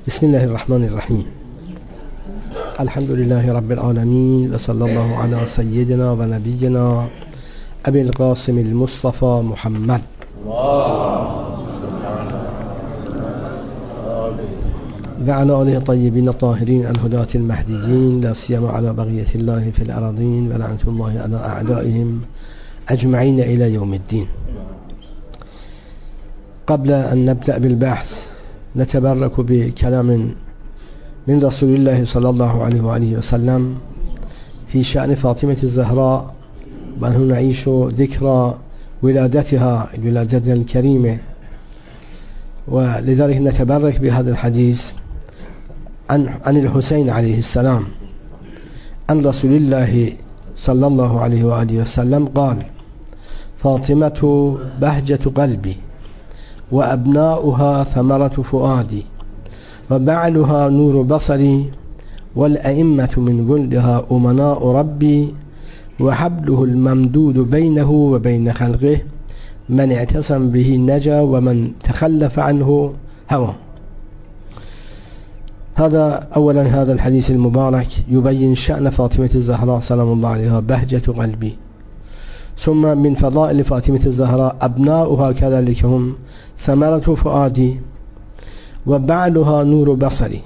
بسم الله الرحمن الرحيم. الحمد لله رب العالمين، وصلى الله على سيدنا ونبينا أبي القاسم المصطفى محمد وعلى آله الطيبين الطاهرين الهداة المهديين، لا سيما على بقية الله في الأراضين، ولعنة الله على أعدائهم أجمعين إلى يوم الدين. قبل أن نبدأ بالبحث نتبرك بكلام من رسول الله صلى الله عليه وآله وسلم في شأن فاطمة الزهراء، ونحن نعيش ذكرى ولادتها الكريمة، ولذلك نتبرك بهذا الحديث عن الحسين عليه السلام عن رسول الله صلى الله عليه وآله وسلم قال: فاطمة بهجة قلبي، وأبناؤها ثمرة فؤادي، وبعلها نور بصري، والأئمة من ولدها أمناء ربي، وحبله الممدود بينه وبين خلقه، من اعتصم به نجا، ومن تخلف عنه هوى. هذا أولا، هذا الحديث المبارك يبين شأن فاطمة الزهراء سلام الله عليها بهجة قلبي. ثم من فضائل فاطمة الزهراء أبناؤها كذلك هم ثمرة فؤادي، وبعلها نور بصري.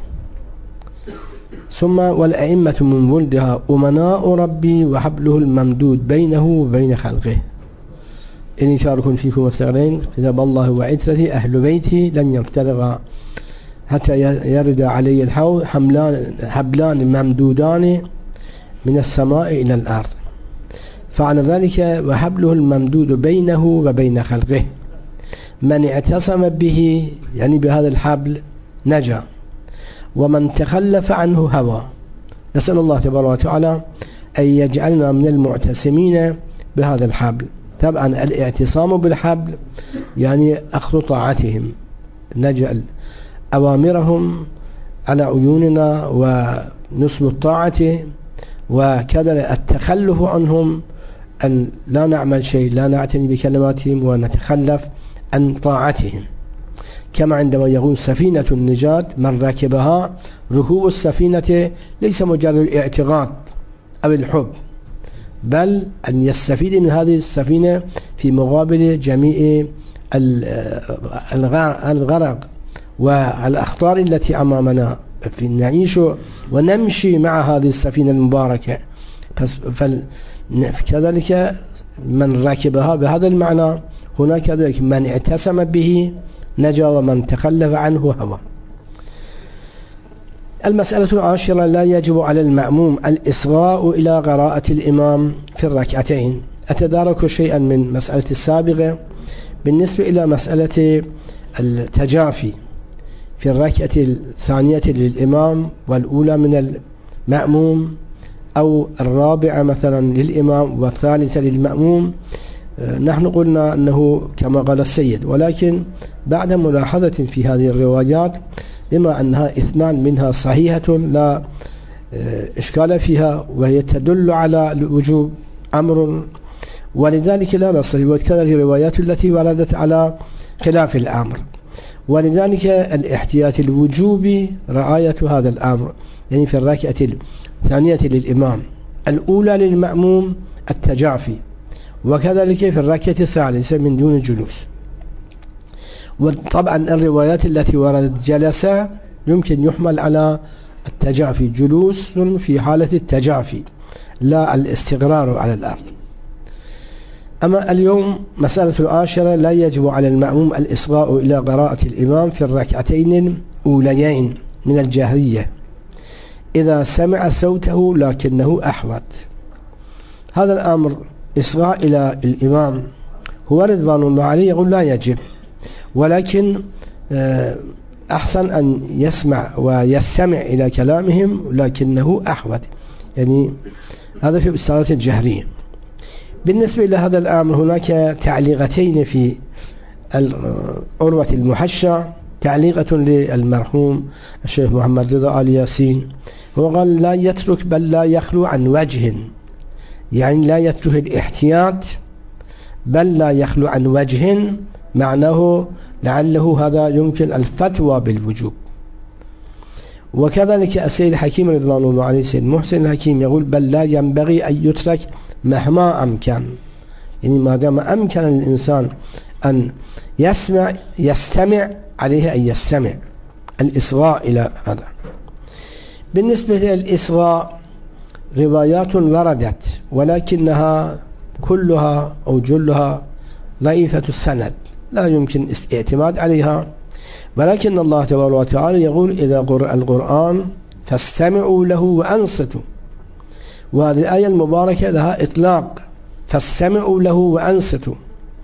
ثم والأئمة من ولدها أمناء ربي، وحبله الممدود بينه وبين خلقه. إني تارك فيكم الثغرين كتاب الله وعترتي أهل بيتي لن يفترقا حتى يرد علي الحوض، حبلان ممدودان من السماء إلى الأرض. فعلى ذلك وحبله الممدود بينه وبين خلقه، من اعتصم به يعني بهذا الحبل نجا، ومن تخلف عنه هوى. نسأل الله تبارك وتعالى أن يجعلنا من المعتصمين بهذا الحبل. طبعا الاعتصام بالحبل يعني أخذ طاعتهم، نجعل أوامرهم على عيوننا ونصب الطاعة، وكذا التخلف عنهم أن لا نعمل شيء، لا نعتني بكلماتهم ونتخلف عن طاعتهم. كما عندما يقول سفينة النجاة من ركبها، ركوب السفينة ليس مجرد الاعتقاد أو الحب، بل أن يستفيد من هذه السفينة في مقابل جميع الغرق والأخطار التي أمامنا، في نعيش ونمشي مع هذه السفينة المباركة. كذلك من ركبها بهذا المعنى. هناك كذلك من اعتصم به نجا، ومن تخلف عنه هوى. المسألة العاشرة: لا يجب على المأموم الإصغاء إلى قراءة الإمام في الركعتين. أتدارك شيئا من مسألة السابقة بالنسبة إلى مسألة التجافي في الركعة الثانية للإمام والأولى من المأموم، أو الرابعة مثلا للإمام والثالثة للمأموم. نحن قلنا أنه كما قال السيد، ولكن بعد ملاحظة في هذه الروايات، بما أنها اثنان منها صحيحة لا إشكال فيها، وهي تدل على الوجوب أمر، ولذلك لا نصل، وكذلك الروايات التي وردت على خلاف الأمر. ولذلك الاحتياط الوجوب رعاية هذا الأمر، يعني في الركعة الثانية للإمام، الأولى للمأموم التجافي، وكذلك في الركعة الثالثة من دون الجلوس. وطبعا الروايات التي وردت جلسة يمكن يحمل على التجافي، جلوس في حالة التجافي لا الاستقرار على الأرض. أما اليوم مسألة العاشرة: لا يجب على المأموم الإصغاء إلى قراءة الإمام في الركعتين الأوليين من الجهرية إذا سمع صوته لكنه أحوط. هذا الأمر إصغاء إلى الإمام هو رضوان الله عليه يقول لا يجب، ولكن أحسن أن يسمع ويستمع إلى كلامهم لكنه أحوط، يعني هذا في الصلاة الجهرية. بالنسبة إلى هذا الأمر هناك تعليقتين في العروة المحشى. تعليقة للمرحوم الشيخ محمد رضا آل ياسين، هو قال: لا يترك بل لا يخلو عن وجه، يعني لا يترك الاحتياط بل لا يخلو عن وجه، معناه لعله هذا يمكن الفتوى بالوجوب. وكذلك السيد الحكيم رضوان الله عليه السيد محسن الحكيم يقول بل لا ينبغي أن يترك مهما أمكن، يعني ما دام أمكن الإنسان أن يستمع عليه أن يستمع. الإصغاء إلى هذا. بالنسبة للإصغاء روايات وردت ولكنها كلها أو جلها ضعيفة السند لا يمكن الاعتماد عليها، ولكن الله تبارك وتعالى يقول إذا قرأ القرآن فاستمعوا له وأنصتوا، وهذه الآية المباركة لها إطلاق فاستمعوا له وأنصتوا،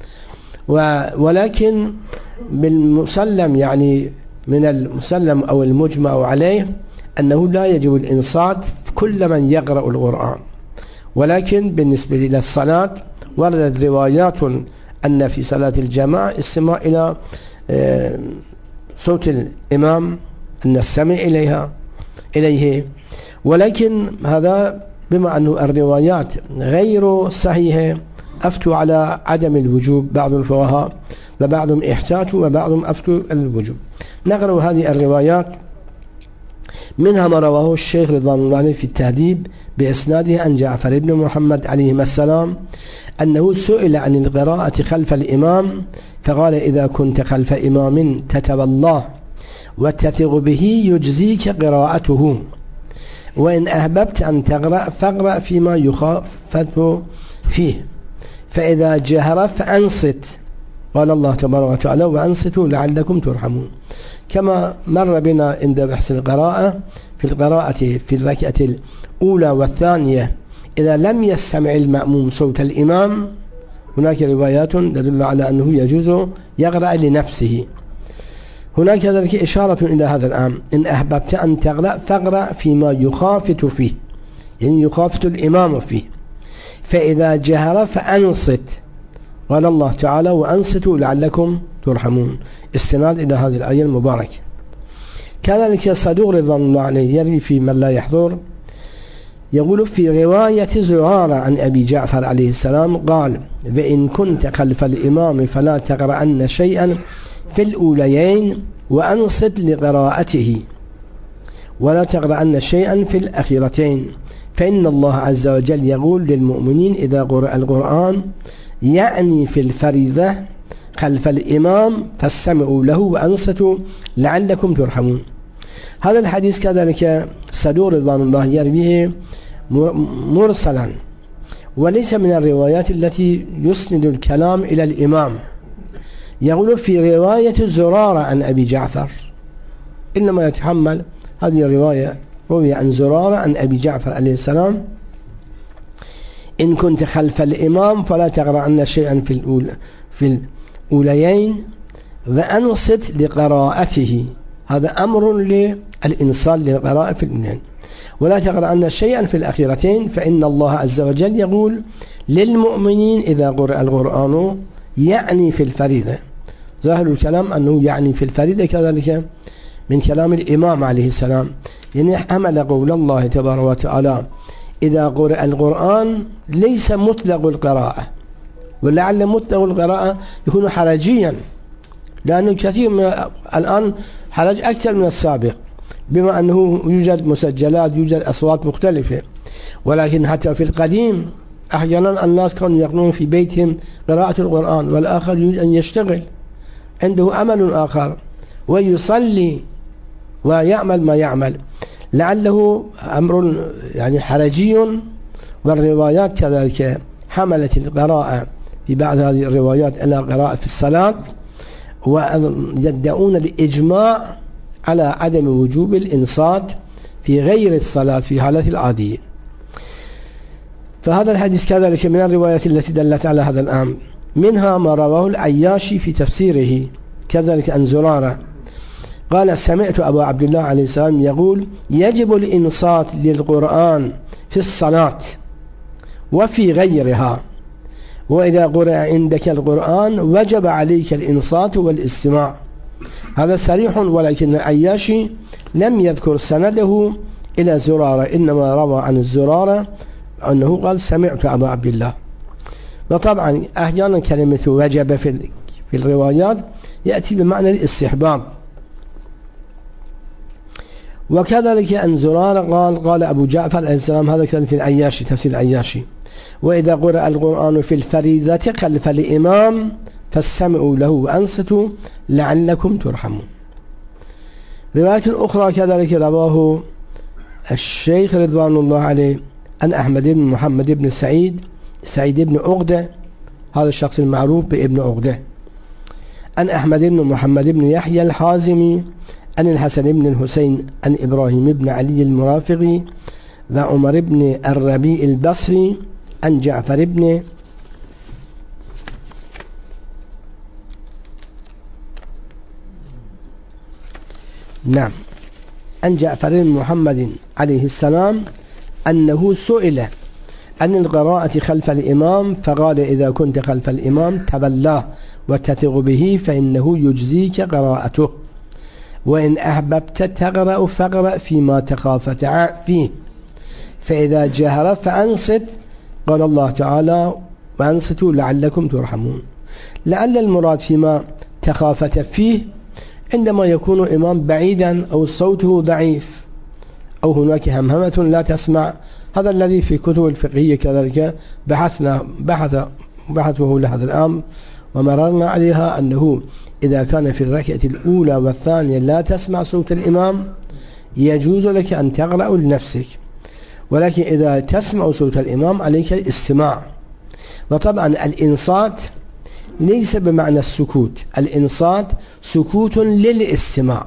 ولكن بالمسلم يعني من المسلم أو المجمع عليه أنه لا يجب الإنصات كل من يقرأ القرآن، ولكن بالنسبة إلى الصلاة وردت روايات أن في صلاة الجماعة استماع إلى صوت الإمام أن نستمع إليه، ولكن هذا بما أن الروايات غير صحيحة أفتوا على عدم الوجوب بعض الفقهاء وبعضهم احتاجوا وبعضهم أفتوا الوجوب. نقرأ هذه الروايات منها ما رواه الشيخ رضوان الله عليه في التهذيب بإسناده عن جعفر بن محمد عليه السلام أنه سئل عن القراءة خلف الإمام فقال إذا كنت خلف إمام تتبع الله وتثق به يجزيك قراءته، وإن أحببت أن تقرأ فاقرأ فيما يخافت فيه، فإذا جهر فأنصت، قال الله تبارك وتعالى وأنصتوا لعلكم ترحمون. كما مر بنا عند بحث القراءة في الركعة الأولى والثانية إذا لم يستمع المأموم صوت الإمام هناك روايات تدل على أنه يجوز يقرأ لنفسه. هناك ذلك إشارة إلى هذا الأمر إن أحببت أن تقرأ فاقرأ فيما يخافت فيه، يعني يخافت الإمام فيه، فإذا جهر فأنصت، قال الله تعالى وأنصتوا لعلكم ترحمون، استناد إلى هذه الآية المباركة. كذلك الصدوق رضوان الله عليه يروي في من لا يحضر يقول في رواية زرارة عن أبي جعفر عليه السلام قال وإن كنت خلف الإمام فلا تقرأن شيئا في الأوليين وأنصت لقراءته ولا تقرأن شيئا في الأخيرتين، فإن الله عز وجل يقول للمؤمنين إذا قرأ القرآن يعني في الفريضة خلف الإمام فاستمعوا له وأنصتوا لعلكم ترحمون. هذا الحديث كذلك صدوق رضوان الله يرويه مرسلا وليس من الروايات التي يسند الكلام إلى الإمام. يقول في رواية زرارة عن أبي جعفر، إنما يتحمل هذه الرواية روي عن زرارة عن أبي جعفر عليه السلام إن كنت خلف الإمام فلا تقرأن شيئا في الأوليين وأنصت لقراءته، هذا أمر للإنصات للقراءة في الأوليين، ولا تقرأن شيئا في الأخيرتين، فإن الله عز وجل يقول للمؤمنين إذا قرأ القرآن يعني في الفريضة. ظاهر الكلام أنه يعني في الفريضة كذلك من كلام الإمام عليه السلام، يعني حمل قول الله تبارك وتعالى إذا قرأ القرآن ليس مطلق القراءة، ولعل مطلق القراءة يكون حرجيا لأنه كثير من الآن حرج أكثر من السابق بما أنه يوجد مسجلات يوجد أصوات مختلفة، ولكن حتى في القديم أحيانا الناس كانوا يقرؤون في بيتهم قراءة القرآن والآخر يريد أن يشتغل عنده عمل آخر ويصلي ويعمل ما يعمل، لعله أمر يعني حرجي. والروايات كذلك حملت القراءة في بعض هذه الروايات إلى قراءة في الصلاة، ويدعون الإجماع على عدم وجوب الإنصات في غير الصلاة في حالة العادية. فهذا الحديث كذلك من الروايات التي دلت على هذا الأمر، منها ما رواه العياشي في تفسيره كذلك عن زرارة قال سمعت أبا عبد الله عليه السلام يقول يجب الإنصات للقرآن في الصلاة وفي غيرها، وإذا قرأ عندك القرآن وجب عليك الإنصات والاستماع. هذا صريح، ولكن العياشي لم يذكر سنده إلى زرارة، إنما روى عن الزرارة أنه قال سمعت أبا عبد الله. وطبعا أحيانا كلمة وجب في الروايات يأتي بمعنى الاستحباب. وكذلك أن زرار قال أبو جعفر عليه السلام، هذا كان في العياشي تفسير العياشي: وإذا قرأ القرآن في الفريضة خلف الإمام فاستمعوا له وأنصتوا لعلكم ترحمون. رواية أخرى كذلك رواه الشيخ رضوان الله عليه عن أحمد بن محمد بن سعيد بن عقدة، هذا الشخص المعروف بابن عقدة، عن أحمد بن محمد بن يحيى الحازمي عن الحسن بن الحسين عن إبراهيم بن علي المرافقي وعمر بن الربيع البصري عن جعفر بن عن جعفر بن محمد عليه السلام أنه سئل عن القراءة خلف الإمام فقال: إذا كنت خلف الإمام تبلاه وتثق به فإنه يجزيك قراءته، وإن أحببت تقرأ فاقرأ فيما تخافت فيه، فإذا جهر فأنصت. قال الله تعالى: وأنصتوا لعلكم ترحمون. لعل المراد فيما تخافت فيه عندما يكون إمام بعيدا أو صوته ضعيف أو هناك همهمة لا تسمع، هذا الذي في كتب الفقهية كذلك بحثه لهذا الأمر ومررنا عليها، أنه إذا كان في الركعة الأولى والثانية لا تسمع صوت الإمام يجوز لك أن تقرأ لنفسك، ولكن إذا تسمع صوت الإمام عليك الاستماع. وطبعا الإنصات ليس بمعنى السكوت، الإنصات سكوت للاستماع.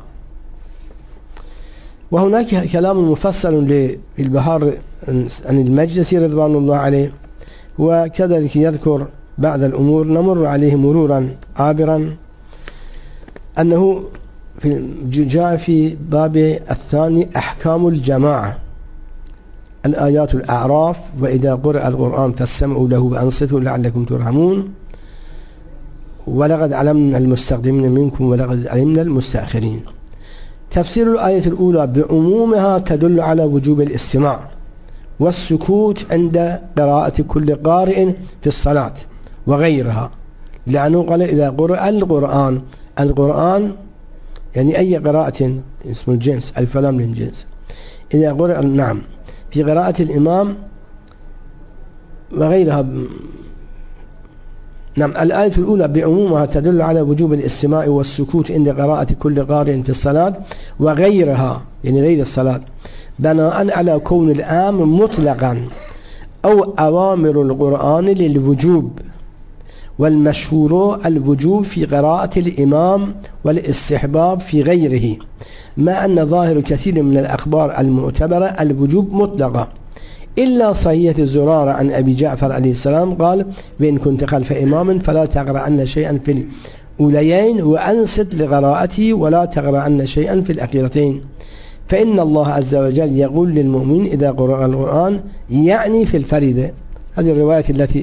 وهناك كلام مفصل للبهار عن المجلسي رضوان الله عليه، وكذلك يذكر بعض الأمور نمر عليه مرورا عابرا، أنه جاء في باب الثاني أحكام الجماعة، الآيات الأعراف: وإذا قرأ القرآن فاستمعوا له وأنصتوا لعلكم ترحمون، ولقد علمنا المستقدمين منكم ولقد علمنا المستأخرين. تفسير الآية الأولى بعمومها تدل على وجوب الاستماع والسكوت عند قراءة كل قارئ في الصلاة وغيرها، لأنه قال: إذا قرأ القرآن يعني أي قراءة، اسم الجنس، الفلام للجنس، إذا قرأ في قراءة الإمام وغيرها. الآية الأولى بعمومها تدل على وجوب الاستماع والسكوت عند قراءة كل قارئ في الصلاة وغيرها، يعني غير الصلاة، بناء على كون الآمر مطلقا أو أوامر القرآن للوجوب، والمشهور الوجوب في قراءة الإمام والاستحباب في غيره، ما أن ظاهر كثير من الأخبار المعتبرة الوجوب مطلقة، إلا صحيحة زرارة عن أبي جعفر عليه السلام قال: وإن كنت خلف إمام فلا تقرأن شيئا في الأوليين وأنصت لقراءته ولا تقرأن شيئا في الأخيرتين، فإن الله عز وجل يقول للمؤمن إذا قرأ القرآن يعني في الفريضة. هذه الرواية التي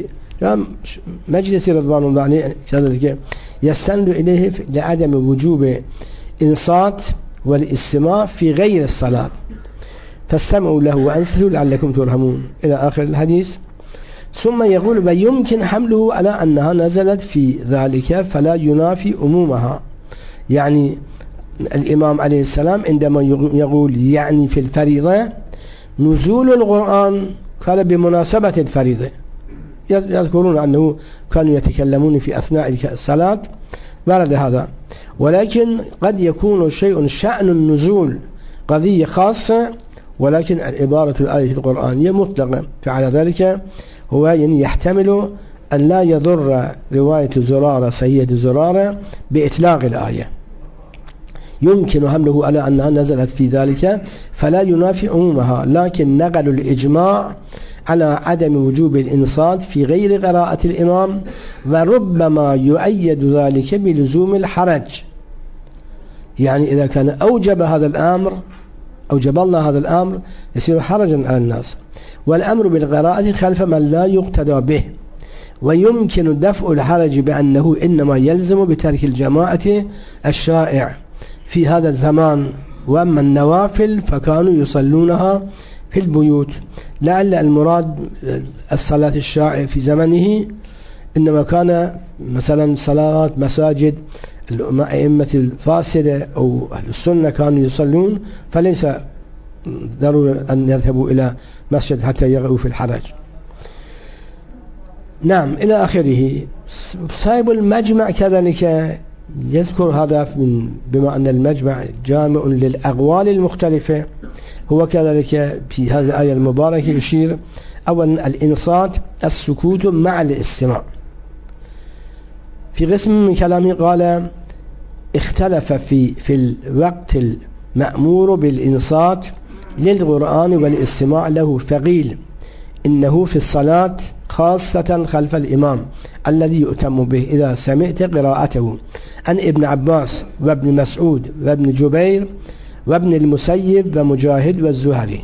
مجلس رضوان الله عليه كذلك يستند إليه لعدم وجوب إنصات والاستماع في غير الصلاة، فاستمعوا له وأنصتوا لعلكم ترحمون إلى آخر الحديث. ثم يقول: ويمكن حمله على أنها نزلت في ذلك فلا ينافي عمومها، يعني الإمام عليه السلام عندما يقول يعني في الفريضة، نزول القرآن قال بمناسبة الفريضة، يذكرون أنه كانوا يتكلمون في أثناء الصلاة ورد هذا، ولكن قد يكون شيء شأن النزول قضية خاصة، ولكن عبارة الآية القرآنية مطلقة، فعلى ذلك هو يعني يحتمل أن لا يضر رواية زرارة سيد زرارة بإطلاق الآية، يمكن حمله على أنها نزلت في ذلك فلا ينافي عمومها، لكن نقل الإجماع على عدم وجوب الإنصات في غير قراءة الإمام، وربما يؤيد ذلك بلزوم الحرج، يعني إذا كان أوجب الله هذا الأمر يصير حرجا على الناس، والأمر بالقراءة خلف من لا يقتدى به، ويمكن دفع الحرج بأنه إنما يلزم بترك الجماعة الشائع في هذا الزمان، وأما النوافل فكانوا يصلونها في البيوت، لعل المراد الصلاة الشائع في زمنه إنما كان مثلا صلاة مساجد الأئمة الفاسدة أو أهل السنة كانوا يصلون، فليس ضروري أن يذهبوا إلى مسجد حتى يقعوا في الحرج. نعم إلى آخره. صاحب المجمع كذلك يذكر هذا بما أن المجمع جامع للأقوال المختلفة، هو كذلك في هذه الآية المباركة يشير أولا الإنصات السكوت مع الاستماع. في قسم من كلامه قال اختلف في الوقت المأمور بالإنصات للقرآن والاستماع له، فقيل إنه في الصلاة خاصة خلف الإمام الذي يؤتم به إذا سمعت قراءته، عن ابن عباس وابن مسعود وابن جبير وابن المسيب ومجاهد والزهري،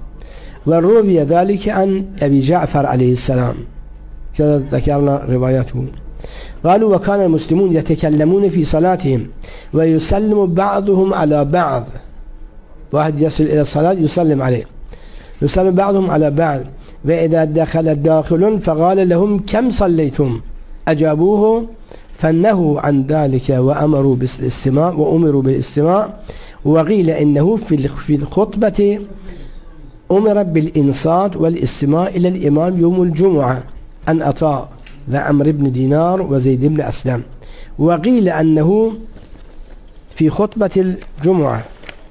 وروي ذلك عن أبي جعفر عليه السلام كذا ذكرنا رواياته. قالوا وكان المسلمون يتكلمون في صلاتهم ويسلم بعضهم على بعض، واحد يصل إلى الصلاة يسلم عليه، يسلم بعضهم على بعض، وإذا دخل داخل فقال لهم كم صليتم أجابوه فنهوا عن ذلك وأمروا بالاستماع. وقيل إنه في الخطبة أمر بالإنصات والاستماع إلى الإمام يوم الجمعة عن عطاء وعمر بن دينار وزيد بن أسلم. وقيل أنه في خطبة الجمعة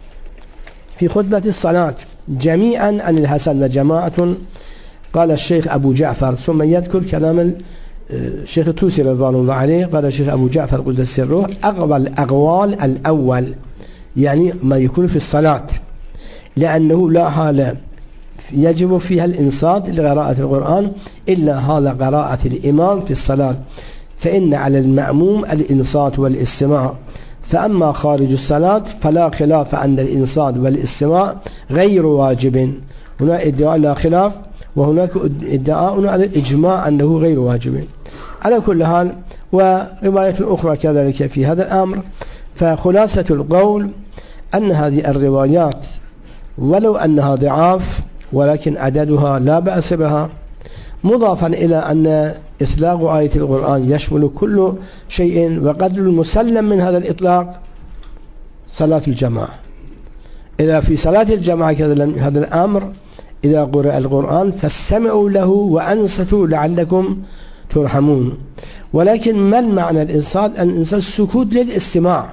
في خطبة الصلاة جميعا عن الحسن وجماعة. قال الشيخ أبو جعفر، ثم يذكر كلام الشيخ الطوسي رضوان الله عليه، قال الشيخ أبو جعفر قدس سره أقوى الأقوال الأول، يعني ما يكون في الصلاة، لأنه لا حال يجب فيها الإنصات لقراءة القرآن إلا حال قراءة الإمام في الصلاة، فإن على المأموم الإنصات والاستماع. فأما خارج الصلاة فلا خلاف أن الإنصات والاستماع غير واجب. هنا ادعاء لا خلاف، وهناك ادعاء على الإجماع أنه غير واجب. على كل حال، ورواية أخرى كذلك في هذا الأمر. فخلاصة القول أن هذه الروايات ولو أنها ضعاف ولكن عددها لا بأس بها، مضافا إلى أن إطلاق آية القرآن يشمل كل شيء، وقدر المسلم من هذا الإطلاق صلاة الجماعة. إذا في صلاة الجماعة هذا الأمر إذا قرأ القرآن فاستمعوا له وأنصتوا لعلكم ترحمون. ولكن ما المعنى الإنصات؟ الإنصات السكوت للاستماع،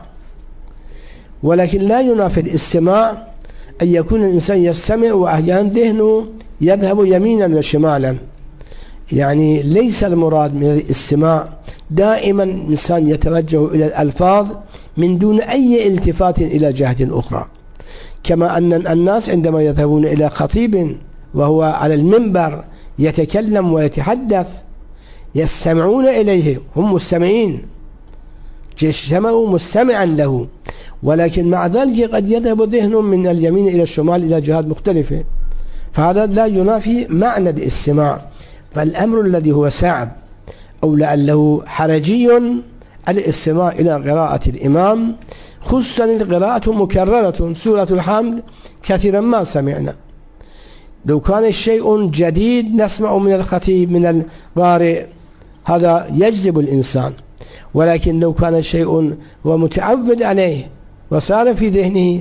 ولكن لا ينافي الاستماع أن يكون الإنسان يستمع وأحيانا ذهنه يذهب يمينا وشمالا. يعني ليس المراد من الاستماع دائما إنسان يتوجه إلى الألفاظ من دون أي التفات إلى جهة أخرى، كما أن الناس عندما يذهبون إلى خطيب وهو على المنبر يتكلم ويتحدث يستمعون إليه، هم مستمعين، اجتمعوا مستمعا له، ولكن مع ذلك قد يذهب ذهنهم من اليمين إلى الشمال إلى جهات مختلفة، فهذا لا ينافي معنى الاستماع. فالأمر الذي هو صعب أو لعله حرجي الاستماع إلى قراءة الإمام، خصوصا القراءة مكررة. سورة الحمد كثيرا ما سمعنا. لو كان الشيء جديد نسمع من الخطيب من القارئ هذا يجذب الإنسان، ولكن لو كان الشيء هو متعود عليه وصار في ذهنه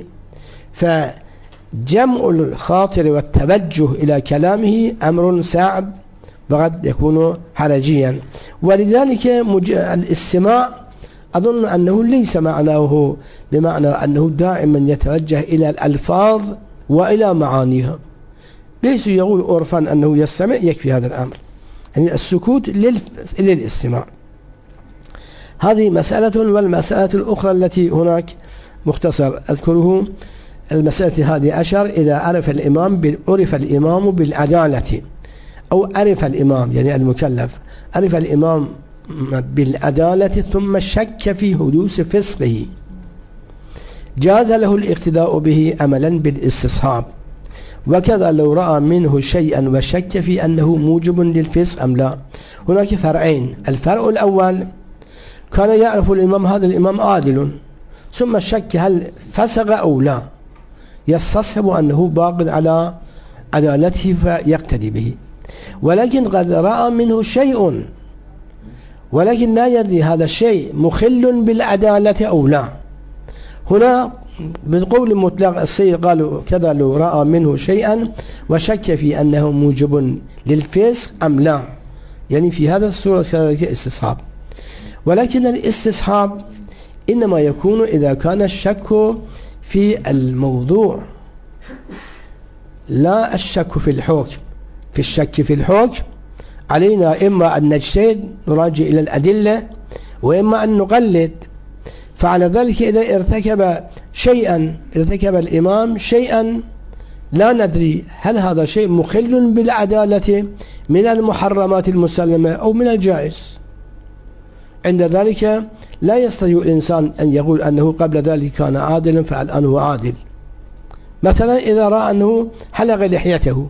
فجمع الخاطر والتوجه إلى كلامه أمر صعب وقد يكون حرجيا. ولذلك الاستماع أظن أنه ليس معناه بمعنى أنه دائما يتوجه إلى الألفاظ وإلى معانيها، ليس يقول عرفا أنه يستمع يكفي هذا الأمر، يعني السكوت للاستماع. هذه مسألة. والمسألة الأخرى التي هناك مختصر أذكره، المسألة هذه أشر إذا عرف الإمام بالعدالة، أو عرف الإمام يعني المكلف عرف الإمام بالعدالة ثم شك في حدوث فسقه، جاز له الاقتداء به أملا بالاستصحاب. وكذا لو رأى منه شيئا وشك في أنه موجب للفسق أم لا. هناك فرعين. الفرع الأول كان يعرف الإمام هذا الإمام عادل، ثم شك هل فسق أو لا، يستصحب أنه باق على عدالته فيقتدي به. ولكن قد رأى منه شيء ولكن لا يدري هذا الشيء مخل بالعدالة أو لا. هنا بالقول المطلق السيد قالوا كذا لو رأى منه شيئا وشك في أنه موجب للفسق أم لا، يعني في هذا الصورة كذلك استصحاب. ولكن الاستصحاب إنما يكون إذا كان الشك في الموضوع لا الشك في الحكم. في الشك في الحكم علينا إما أن نجتهد نراجع إلى الأدلة، وإما أن نقلد. فعلى ذلك إذا ارتكب الإمام شيئا لا ندري هل هذا شيء مخل بالعدالة من المحرمات المسلمة أو من الجائز، عند ذلك لا يستطيع الإنسان أن يقول أنه قبل ذلك كان عادلا فالآن هو عادل. مثلا إذا رأى أنه حلق لحيته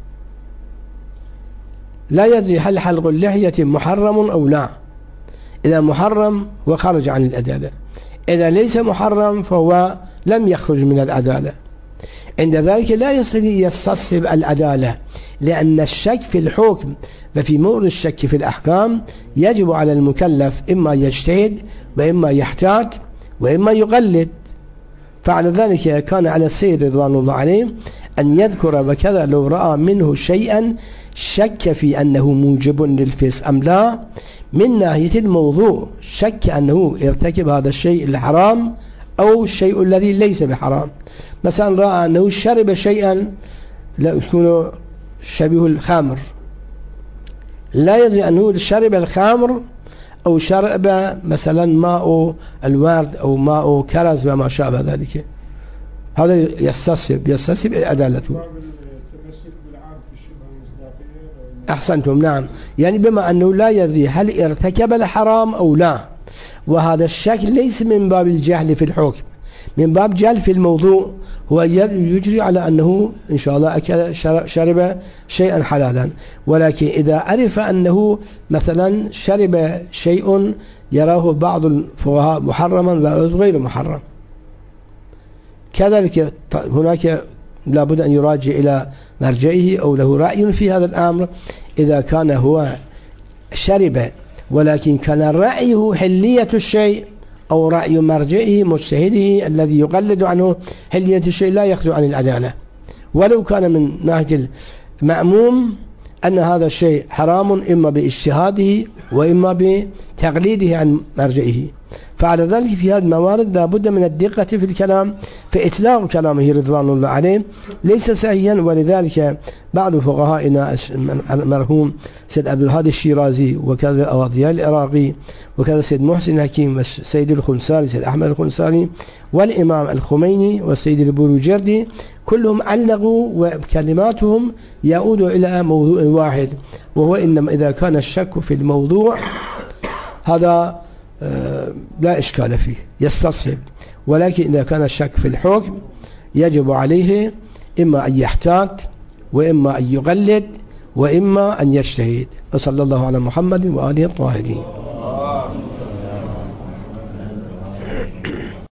لا يدري هل حلق اللحية محرم أو لا. إذا محرم وخرج عن العدالة، إذا ليس محرم فهو لم يخرج من العدالة. عند ذلك لا يستطيع يستصحب العدالة، لأن الشك في الحكم ففي مورد الشك في الأحكام يجب على المكلف إما يجتهد وإما يحتاط وإما يقلد. فعلى ذلك كان على السيد رضوان الله عليه أن يذكر وكذا لو رأى منه شيئا شك في أنه موجب للفسق أم لا، من ناحية الموضوع شك أنه ارتكب هذا الشيء الحرام أو الشيء الذي ليس بحرام. مثلا رأى أنه شرب شيئا لا يكون شبيه الخمر، لا يدري أنه شرب الخمر أو شرب مثلا ماء الورد أو ماء كرز وما شابه ذلك، هذا يستصحب عدالته. أحسنتم، نعم، يعني بما أنه لا يدري هل ارتكب الحرام أو لا، وهذا الشك ليس من باب الجهل في الحكم، من باب جهل في الموضوع، هو يجري على أنه إن شاء الله شرب شيئا حلالا. ولكن إذا عرف أنه مثلا شرب شيء يراه بعض الفقهاء محرما وغير محرم، كذلك هناك لابد أن يراجع إلى مرجعه أو له رأي في هذا الأمر. إذا كان هو شرب ولكن كان رأيه حلية الشيء أو رأي مرجعه مجتهده الذي يقلد عنه حلية الشيء لا يخرج عن العدالة، ولو كان من ناحية المأموم أن هذا الشيء حرام إما باجتهاده وإما بتقليده عن مرجعه. فعلى ذلك في هذه الموارد لابد من الدقة في الكلام، فإطلاق كلامه رضوان الله عليه ليس سهيا. ولذلك بعض فقهائنا المرحوم سيد عبد الهادي الشيرازي وكذا أواضياء العراقي وكذا سيد محسن حكيم والسيد الخنساري سيد أحمد الخنساري والإمام الخميني والسيد البروجردي كلهم علقوا وكلماتهم يعود إلى موضوع واحد، وهو إنما إذا كان الشك في الموضوع هذا لا إشكال فيه يستصحب، ولكن إذا كان الشك في الحكم يجب عليه إما أن يحتاط وإما أن يقلد وإما أن يجتهد. وصلى الله على محمد وآله الطاهرين.